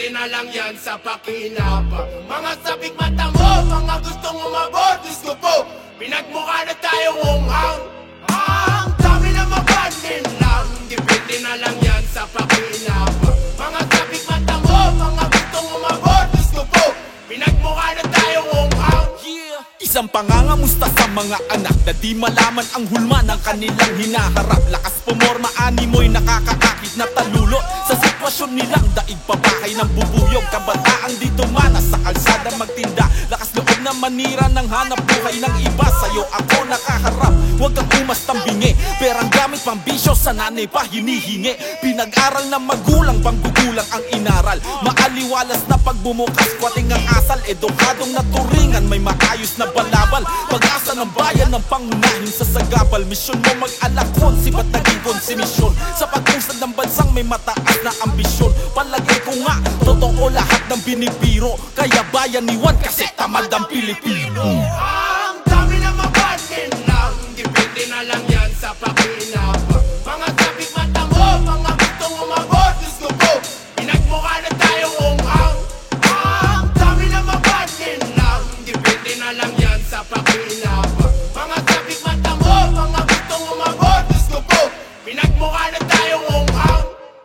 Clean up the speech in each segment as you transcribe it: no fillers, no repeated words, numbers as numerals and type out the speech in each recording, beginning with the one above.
depende na lang yan sa pakinaba. Mga sabik mata mo, mga gustong umabot, Diyos ko po, pinagmukha na tayong unghang. Ang dami na mapanin lang, depende na lang yan sa pakinaba. Mga sabik mata mo, mga gustong umabot, Diyos ko po, pinagmukha na tayong unghang. Isang pangangamusta sa mga anak na di malaman ang hulma ng kanilang hinaharap. Lakas pumorma, animoy nakakaakit na talulo sa sitwasyon nilang daig pabahay ng bubuyog. Kabataang dito mana sa kalsada magtinda, lakas loob na manira ng hanap buhay ng iba. Sa'yo ako nakaharap, huwag kang umastang bingi. Perang gamit pang bisyo, sa nanay pa hinihingi. Pinag-aral na magulang, bang gugulang ang inaral. Maaliwalas na pagbumukas, kwating ang asal. Edukadong naturingan, may maayos na balabal. Pag-asa ng bayan ng pangunahin sa sagabal. Misyon mo mag-alakon, sibat naging konsimisyon. Sa pag-usad ng bansang may mataas na ambisyon. Palagay ko nga, totoo lahat ng binibiro. Kaya bayaniwan kasi tamad ang Pilipino. Ang dami na mapanin lang, depende na lang yan sa pakinaba. Mga sabik mata mo, mga gustong umabot, Diyos ko po, pinagmukha na tayong unghang. Ang dami na mapanin lang, depende na lang yan sa pakinaba. Mga sabik mata mo, mga gustong umabot, Diyos ko po, pinagmukha na tayong unghang.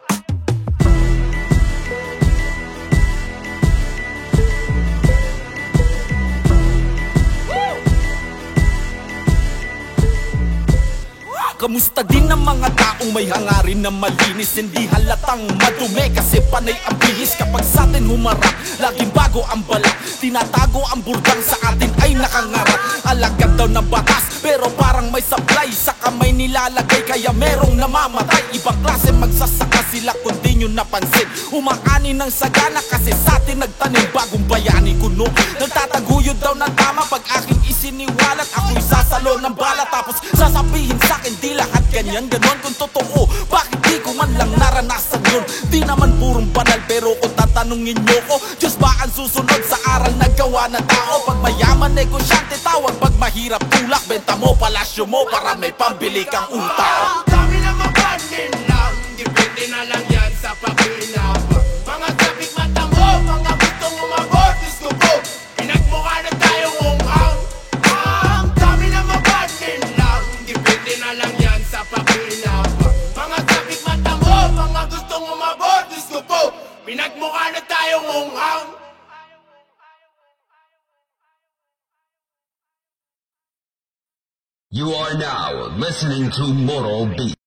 Kamusta din ang mga taong may hangarin na malinis? Hindi halatang madumi kasi panay ang bihis. Kapag sa atin humarap, laging bago ang balak. Tinatago ang burdang sa atin ay nakangarap. Alagad daw ng batas pero parang may supply. Sa kamay nilalagay kaya merong namamatay. Ibang klase magsasaka sila kung di nyo napansin. Umaani ng sagana kasi sa atin nagtanim. Bagong bayani kuno, nagtataguyod daw ng tama. Pag aking isiniwalat, ako'y sasalo ng bala. Tapos sasabihin sa'kin di lahat ganyan, ganon kung totoo. Bakit di ko man lang naranasan yun? Di naman purong banal pero kung tatanungin nyo ko, Diyos ba ang susunod sa aral na gawa na tao? Pag mayaman negosyante tawag, pag mahirap tulak, benta mo palasyo mo para may pambili kang utang. Ang dami na mapanin lang, depende na lang yan sa pakinaba. Mga sabik mata mo, mga gustong umabot, Diyos ko po, pinagmukha na tayong unghang. Ang dami na mapanin lang, depende na lang yan sa pakinaba. Mga sabik mata mo, mga gustong umabot, Diyos ko po, pinagmukha na tayong unghang. You are now listening to Moral Beat.